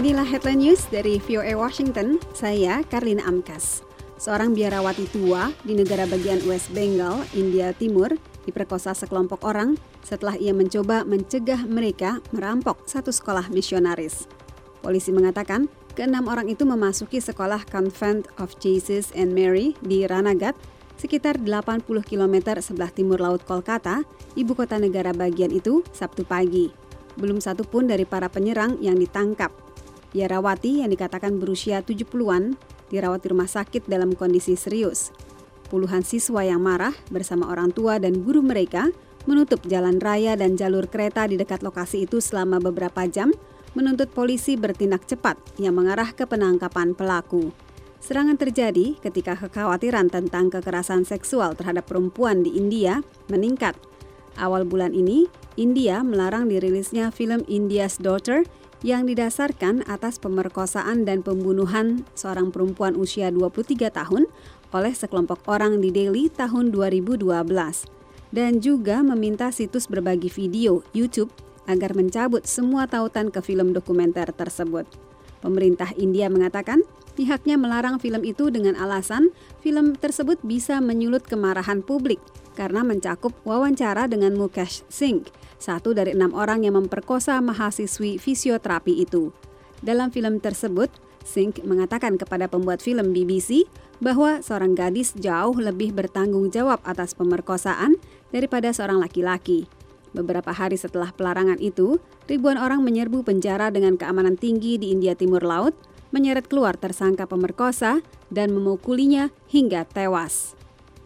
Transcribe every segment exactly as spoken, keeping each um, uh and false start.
Inilah headline news dari V O A Washington, saya Karlina Amkas. Seorang biarawati tua di negara bagian West Bengal, India Timur, diperkosa sekelompok orang setelah ia mencoba mencegah mereka merampok satu sekolah misionaris. Polisi mengatakan keenam orang itu memasuki sekolah Convent of Jesus and Mary di Ranagat, sekitar delapan puluh kilometer sebelah timur laut Kolkata, ibu kota negara bagian itu, Sabtu pagi. Belum satu pun dari para penyerang yang ditangkap. Biarawati yang dikatakan berusia tujuh puluhan dirawat di rumah sakit dalam kondisi serius. Puluhan siswa yang marah bersama orang tua dan guru mereka menutup jalan raya dan jalur kereta di dekat lokasi itu selama beberapa jam, menuntut polisi bertindak cepat yang mengarah ke penangkapan pelaku. Serangan terjadi ketika kekhawatiran tentang kekerasan seksual terhadap perempuan di India meningkat. Awal bulan ini, India melarang dirilisnya film India's Daughter yang didasarkan atas pemerkosaan dan pembunuhan seorang perempuan usia dua puluh tiga tahun oleh sekelompok orang di Delhi tahun dua ribu dua belas, dan juga meminta situs berbagi video YouTube agar mencabut semua tautan ke film dokumenter tersebut. Pemerintah India mengatakan pihaknya melarang film itu dengan alasan film tersebut bisa menyulut kemarahan publik karena mencakup wawancara dengan Mukesh Singh, satu dari enam orang yang memperkosa mahasiswi fisioterapi itu. Dalam film tersebut, Singh mengatakan kepada pembuat film B B C bahwa seorang gadis jauh lebih bertanggung jawab atas pemerkosaan daripada seorang laki-laki. Beberapa hari setelah pelarangan itu, ribuan orang menyerbu penjara dengan keamanan tinggi di India Timur Laut, menyeret keluar tersangka pemerkosa dan memukulinya hingga tewas.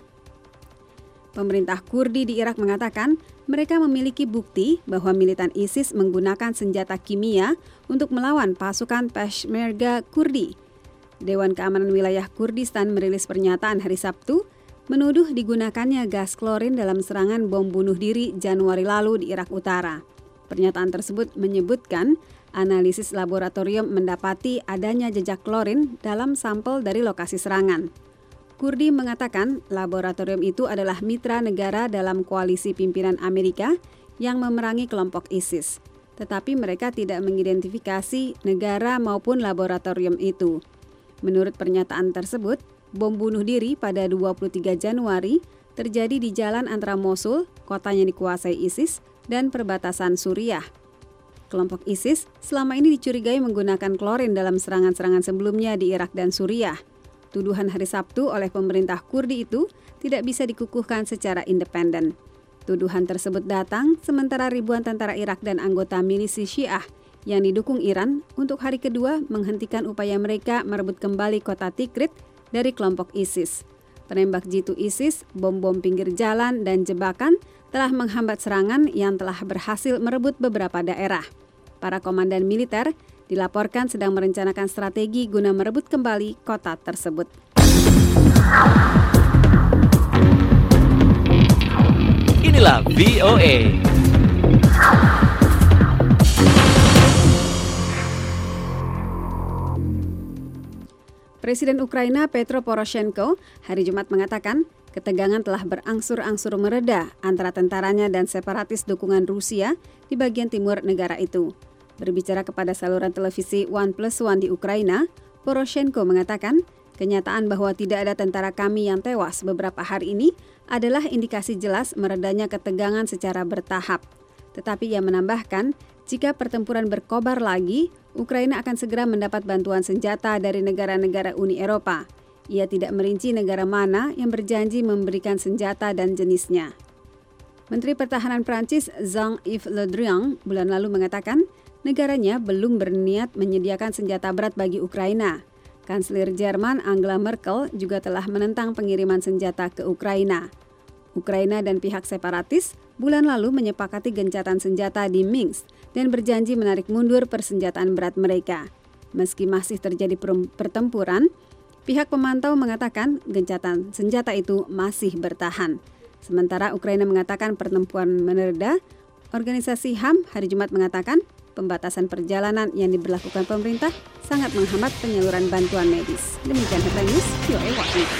Pemerintah Kurdi di Irak mengatakan mereka memiliki bukti bahwa militan ISIS menggunakan senjata kimia untuk melawan pasukan Peshmerga Kurdi. Dewan Keamanan Wilayah Kurdistan merilis pernyataan hari Sabtu menuduh digunakannya gas klorin dalam serangan bom bunuh diri Januari lalu di Irak Utara. Pernyataan tersebut menyebutkan analisis laboratorium mendapati adanya jejak klorin dalam sampel dari lokasi serangan. Kurdi mengatakan laboratorium itu adalah mitra negara dalam koalisi pimpinan Amerika yang memerangi kelompok ISIS. Tetapi mereka tidak mengidentifikasi negara maupun laboratorium itu. Menurut pernyataan tersebut, bom bunuh diri pada dua puluh tiga Januari terjadi di jalan antara Mosul, kota yang dikuasai ISIS, dan perbatasan Suriah. Kelompok ISIS selama ini dicurigai menggunakan klorin dalam serangan-serangan sebelumnya di Irak dan Suriah. Tuduhan hari Sabtu oleh pemerintah Kurdi itu tidak bisa dikukuhkan secara independen. Tuduhan tersebut datang sementara ribuan tentara Irak dan anggota milisi Syiah yang didukung Iran untuk hari kedua menghentikan upaya mereka merebut kembali kota Tikrit dari kelompok ISIS. Penembak jitu ISIS, bom-bom pinggir jalan, dan jebakan telah menghambat serangan yang telah berhasil merebut beberapa daerah. Para komandan militer dilaporkan sedang merencanakan strategi guna merebut kembali kota tersebut. Inilah V O A. Presiden Ukraina Petro Poroshenko hari Jumat mengatakan ketegangan telah berangsur-angsur mereda antara tentaranya dan separatis dukungan Rusia di bagian timur negara itu. Berbicara kepada saluran televisi One Plus One di Ukraina, Poroshenko mengatakan kenyataan bahwa tidak ada tentara kami yang tewas beberapa hari ini adalah indikasi jelas meredanya ketegangan secara bertahap. Tetapi ia menambahkan, jika pertempuran berkobar lagi, Ukraina akan segera mendapat bantuan senjata dari negara-negara Uni Eropa. Ia tidak merinci negara mana yang berjanji memberikan senjata dan jenisnya. Menteri Pertahanan Prancis Jean-Yves Le Drian bulan lalu mengatakan negaranya belum berniat menyediakan senjata berat bagi Ukraina. Kanselir Jerman Angela Merkel juga telah menentang pengiriman senjata ke Ukraina. Ukraina dan pihak separatis bulan lalu menyepakati gencatan senjata di Minsk dan berjanji menarik mundur persenjataan berat mereka. Meski masih terjadi pertempuran, pihak pemantau mengatakan gencatan senjata itu masih bertahan. Sementara Ukraina mengatakan pertempuran mereda, organisasi H A M hari Jumat mengatakan pembatasan perjalanan yang diberlakukan pemerintah sangat menghambat penyaluran bantuan medis. Demikian headline news V O A Washington.